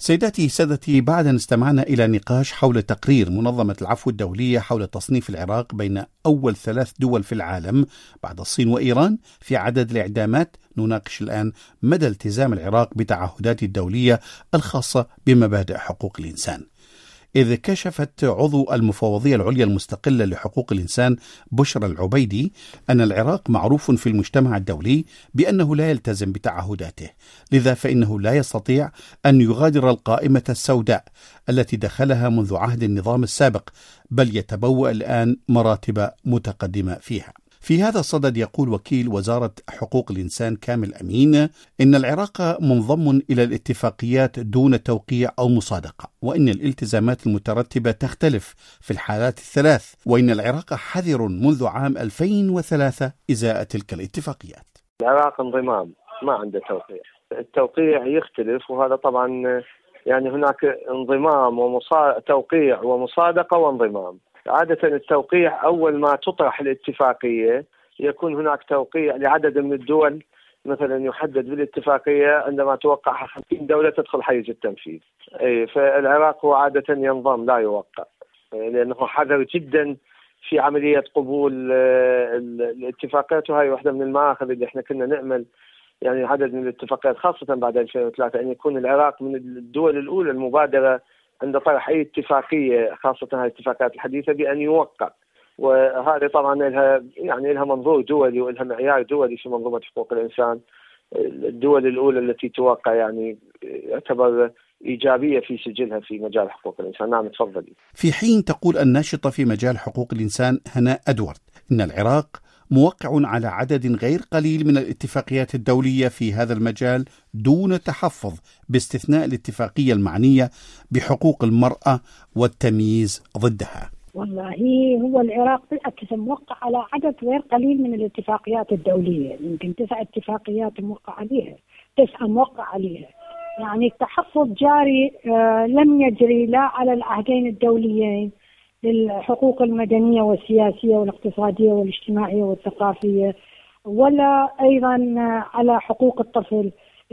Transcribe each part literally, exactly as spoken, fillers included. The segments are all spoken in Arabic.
سيداتي سادتي، بعد أن استمعنا إلى نقاش حول تقرير منظمة العفو الدولية حول تصنيف العراق بين أول ثلاث دول في العالم بعد الصين وإيران في عدد الإعدامات، نناقش الآن مدى التزام العراق بتعهدات الدولية الخاصة بمبادئ حقوق الإنسان. إذ كشفت عضو المفوضية العليا المستقلة لحقوق الإنسان بشرى العبيدي أن العراق معروف في المجتمع الدولي بأنه لا يلتزم بتعهداته، لذا فإنه لا يستطيع أن يغادر القائمة السوداء التي دخلها منذ عهد النظام السابق، بل يتبوأ الآن مراتب متقدمة فيها. في هذا الصدد يقول وكيل وزارة حقوق الإنسان كامل أمين إن العراق منضم إلى الاتفاقيات دون توقيع أو مصادقة، وإن الالتزامات المترتبة تختلف في الحالات الثلاث، وإن العراق حذر منذ عام ألفين وثلاثة إزاء تلك الاتفاقيات. العراق انضمام ما عنده توقيع، التوقيع يختلف، وهذا طبعا يعني هناك انضمام ومصا... توقيع ومصادقة وانضمام. عادة التوقيع أول ما تطرح الاتفاقية يكون هناك توقيع لعدد من الدول، مثلا يحدد بالاتفاقية عندما توقعها خمسين دولة تدخل حيز التنفيذ. أي فالعراق هو عادة ينضم لا يوقع، لأنه حذر جدا في عملية قبول الاتفاقيات، وهي واحدة من المآخذ اللي احنا كنا نأمل يعني عدد من الاتفاقيات خاصة بعد ألفين وثلاثة أن يكون العراق من الدول الأولى المبادرة عند طرح أي اتفاقية، خاصة هذه الاتفاقات الحديثة، بأن يوقع. وهذه طبعا لها يعني لها منظور دولي ولها معيار دولي في منظومة حقوق الإنسان. الدول الأولى التي توقع يعني يعتبر إيجابية في سجلها في مجال حقوق الإنسان. نعم تفضلي. في حين تقول الناشطة في مجال حقوق الإنسان هناء أدوارد إن العراق موقع على عدد غير قليل من الاتفاقيات الدولية في هذا المجال دون تحفظ، باستثناء الاتفاقية المعنية بحقوق المرأة والتمييز ضدها. والله هو العراق بالعكس موقع على عدد غير قليل من الاتفاقيات الدولية، يمكن تسع اتفاقيات موقع عليها، تسعة موقع عليها. يعني التحفظ جاري آه لم يجري لا على العهدين الدوليين للحقوق المدنية والسياسية والاقتصادية والاجتماعية والثقافية، ولا أيضا على حقوق الطفل.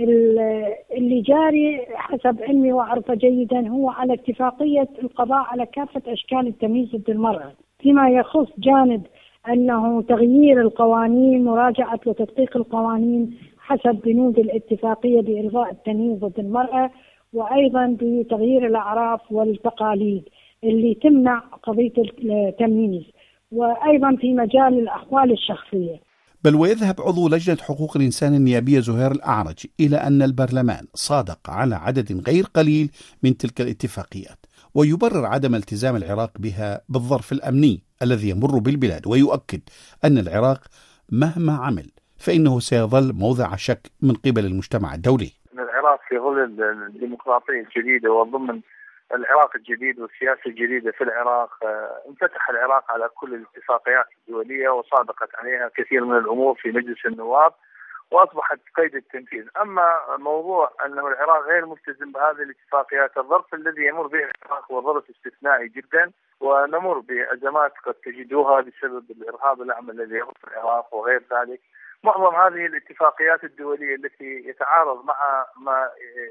اللي جاري حسب علمي وأعرفه جيدا هو على اتفاقية القضاء على كافة أشكال التمييز ضد المرأة، فيما يخص جانب أنه تغيير القوانين، مراجعة وتدقيق القوانين حسب بنود الاتفاقية بإلغاء التمييز ضد المرأة، وأيضا بتغيير الأعراف والتقاليد اللي تمنع قضية التمييز، وأيضا في مجال الأحوال الشخصية. بل ويذهب عضو لجنة حقوق الإنسان النيابية زهير الأعرج إلى أن البرلمان صادق على عدد غير قليل من تلك الاتفاقيات، ويبرر عدم التزام العراق بها بالظرف الأمني الذي يمر بالبلاد، ويؤكد أن العراق مهما عمل فإنه سيظل موضع شك من قبل المجتمع الدولي. العراق في ظل الديمقراطية الجديدة وضمن العراق الجديد والسياسة الجديدة في العراق، انفتح العراق على كل الاتفاقيات الدولية وصادقت عليها كثير من الأمور في مجلس النواب وأصبحت قيد التنفيذ. أما موضوع أنه العراق غير ملتزم بهذه الاتفاقيات، الظرف الذي يمر به العراق هو ظرف استثنائي جدا، ونمر بأزمات قد تجدوها بسبب الإرهاب الأعمى الذي يمر في العراق وغير ذلك. معظم هذه الاتفاقيات الدولية التي يتعارض مع ما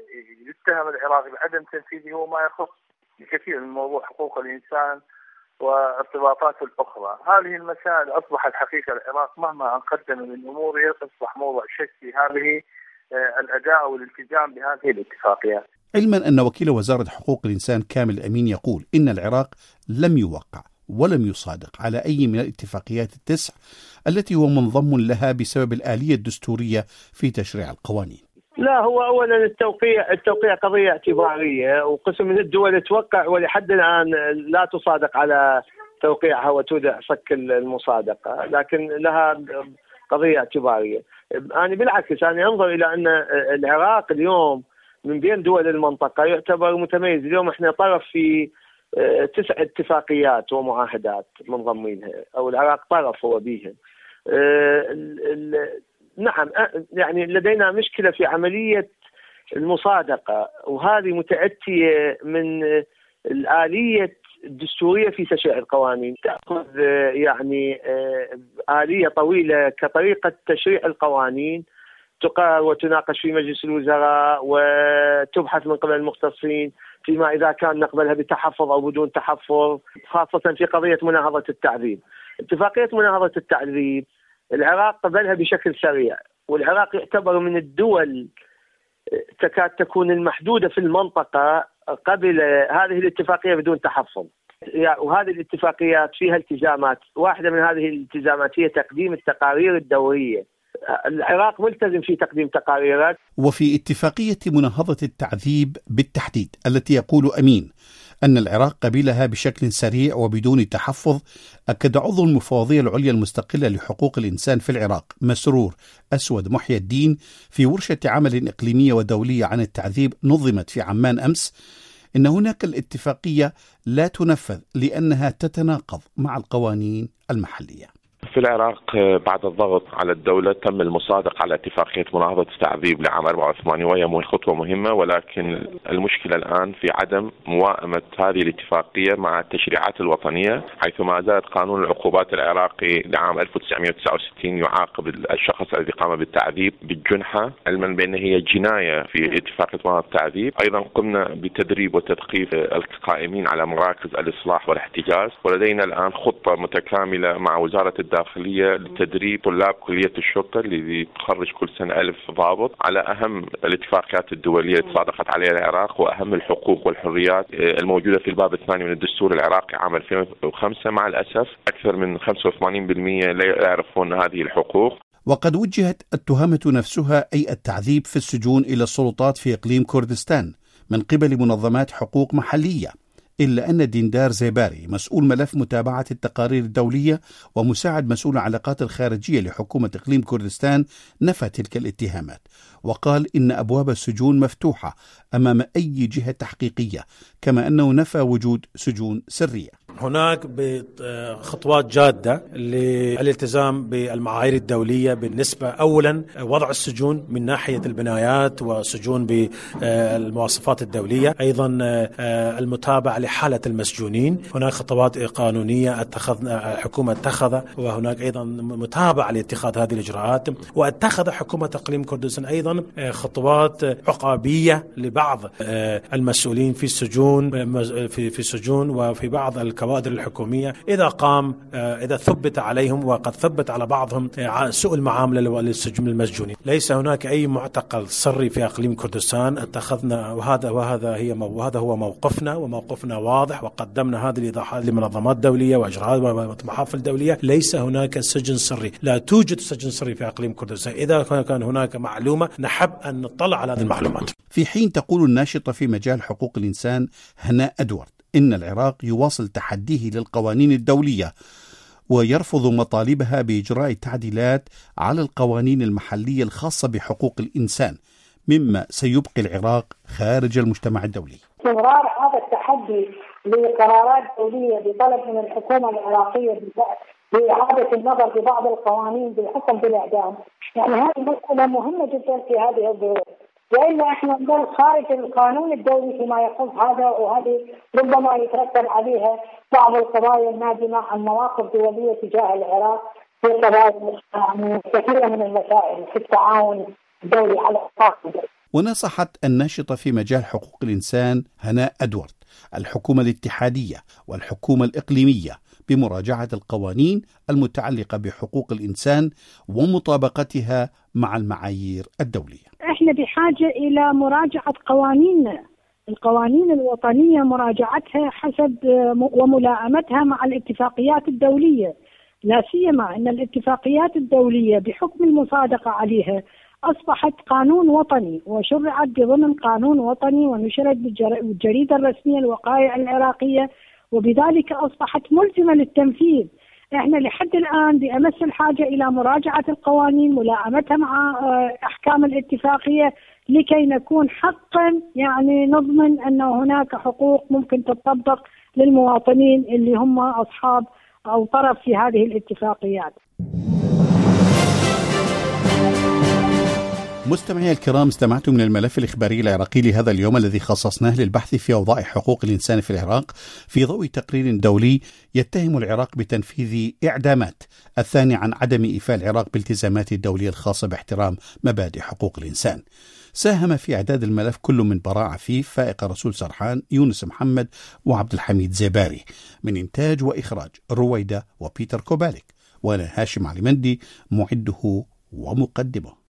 يتهم العراق بعدم تنفيذه هو ما يخص كثير من موضوع حقوق الإنسان وارتباطاته الأخرى. هذه المسائل أصبحت حقيقة العراق مهما أن قدم من أمور يصبح موضع شك في هذه الأداء والالتزام بهذه الاتفاقيات. علما أن وكيل وزارة حقوق الإنسان كامل أمين يقول إن العراق لم يوقع ولم يصادق على أي من الاتفاقيات التسع التي هو منضم لها بسبب الآلية الدستورية في تشريع القوانين. لا، هو أولا التوقيع التوقيع قضية اعتبارية، وقسم من الدول توقع ولحد الآن لا تصادق على توقيعها وتودع صك المصادقة، لكن لها قضية اعتبارية. أنا بالعكس أنا أنظر إلى أن العراق اليوم من بين دول المنطقة يعتبر متميز. اليوم احنا طرف في تسع اتفاقيات ومعاهدات منضمينها، أو العراق طرف هو بيها. نعم يعني لدينا مشكلة في عملية المصادقة، وهذه متأتية من الآلية الدستورية في تشريع القوانين. تأخذ يعني آلية طويلة كطريقة تشريع القوانين تقرر وتناقش في مجلس الوزراء وتبحث من قبل المختصين فيما إذا كان نقبلها بتحفظ أو بدون تحفظ، خاصة في قضية مناهضة التعذيب. اتفاقية مناهضة التعذيب العراق قبلها بشكل سريع، والعراق يعتبر من الدول تكاد تكون المحدودة في المنطقة قبل هذه الاتفاقية بدون تحفظ. وهذه الاتفاقيات فيها التزامات، واحدة من هذه الالتزامات هي تقديم التقارير الدورية. العراق ملتزم في تقديم تقاريرات. وفي اتفاقية مناهضة التعذيب بالتحديد التي يقول أمين أن العراق قبلها بشكل سريع وبدون تحفظ، أكد عضو المفوضية العليا المستقلة لحقوق الإنسان في العراق مسرور أسود محي الدين في ورشة عمل إقليمية ودولية عن التعذيب نظمت في عمان أمس إن هناك الاتفاقية لا تنفذ لأنها تتناقض مع القوانين المحلية. في العراق بعد الضغط على الدولة تم المصادقة على اتفاقية مناهضة التعذيب لعام أربعة وثمانين، وهي خطوة مهمة، ولكن المشكلة الآن في عدم موائمة هذه الاتفاقية مع التشريعات الوطنية، حيث ما زالت قانون العقوبات العراقي لعام ألف وتسعمائة وتسعة وستين يعاقب الشخص الذي قام بالتعذيب بالجنحة، علما بأن هي جناية في اتفاقية مناهضة التعذيب. أيضا قمنا بتدريب وتثقيف القائمين على مراكز الإصلاح والاحتجاز، ولدينا الآن خطة متكاملة مع وزارة الداخلية لتدريب طلاب كلية الشرطة اللي تخرج كل سنة ألف ضابط على أهم الاتفاقيات الدولية اللي تصادقت عليها العراق وأهم الحقوق والحريات الموجودة في الباب الثاني من الدستور العراقي عام ألفين وخمسة. مع الأسف أكثر من خمسة وثمانين بالمئة لا يعرفون هذه الحقوق. وقد وجهت التهمة نفسها أي التعذيب في السجون إلى السلطات في إقليم كردستان من قبل منظمات حقوق محلية، إلا أن ديندار زيباري مسؤول ملف متابعة التقارير الدولية ومساعد مسؤول العلاقات الخارجية لحكومة إقليم كردستان نفى تلك الاتهامات، وقال إن أبواب السجون مفتوحة أمام أي جهة تحقيقية، كما أنه نفى وجود سجون سرية. هناك خطوات جادة للالتزام بالمعايير الدولية بالنسبة أولا وضع السجون من ناحية البنايات وسجون بالمواصفات الدولية، أيضا المتابعة لحالة المسجونين. هناك خطوات قانونية اتخذنا الحكومة اتخذ، وهناك أيضا متابعة لاتخاذ هذه الإجراءات، واتخذ حكومة إقليم كردستان أيضا خطوات عقابية لبعض المسؤولين في السجون في السجون وفي بعض الكوادر الحكومية إذا قام إذا ثبت عليهم، وقد ثبت على بعضهم سوء المعاملة للسجون المسجونين. ليس هناك أي معتقل سري في إقليم كردستان. اتخذنا وهذا وهذا هي وهذا هو موقفنا، وموقفنا واضح، وقدمنا هذه الإيضاحات لمنظمات دولية وإجراءات محافل دولية. ليس هناك سجن سري، لا توجد سجن سري في إقليم كردستان. إذا كان هناك معلومة نحب أن نطلع على هذه المعلومات. في حين تقول الناشطة في مجال حقوق الإنسان هناء أدوارد إن العراق يواصل تحديه للقوانين الدولية ويرفض مطالبها بإجراء تعديلات على القوانين المحلية الخاصة بحقوق الإنسان، مما سيبقي العراق خارج المجتمع الدولي. استمرار هذا التحدي لقرارات دولية بطلب من الحكومة العراقية بإعادة النظر في بعض القوانين بالحكم بالإعدام، يعني هذه مسألة مهمة جدا في هذه الظروف، لأن احنا نظل خارج القانون الدولي فيما يخص هذا، وهذه ربما يترتب عليها بعض القضايا الناجمة عن مواقف دولية تجاه العراق في قضايا يعني كثيرة من المسائل في التعاون الدولي على الطاقة. ونصحت الناشطة في مجال حقوق الإنسان هناء أدوارد الحكومة الاتحادية والحكومة الإقليمية بمراجعة القوانين المتعلقة بحقوق الإنسان ومطابقتها مع المعايير الدولية. احنا بحاجة إلى مراجعة قوانيننا، القوانين الوطنية مراجعتها حسب وملائمتها مع الاتفاقيات الدولية، لا سيما أن الاتفاقيات الدولية بحكم المصادقة عليها أصبحت قانون وطني وشرعت بضمن قانون وطني ونشرت بالجريدة الرسمية الوقائع العراقية، وبذلك أصبحت ملزمة للتنفيذ. احنا لحد الآن بأمس الحاجة إلى مراجعة القوانين ملائمتها مع أحكام الاتفاقية لكي نكون حقا يعني نضمن أن هناك حقوق ممكن تطبق للمواطنين اللي هم أصحاب أو طرف في هذه الاتفاقيات. مستمعي الكرام، استمعتم من الملف الإخباري العراقي لهذا اليوم الذي خصصناه للبحث في أوضاع حقوق الإنسان في العراق في ضوء تقرير دولي يتهم العراق بتنفيذ إعدامات، الثاني عن عدم إيفاء العراق بالتزاماته الدولية الخاصة باحترام مبادئ حقوق الإنسان. ساهم في إعداد الملف كل من براء عفيف، فائق رسول سرحان، يونس محمد، وعبد الحميد زيباري. من إنتاج وإخراج رويدة وبيتر كوباليك، وأنا هاشم علي مندي معده ومقدمه.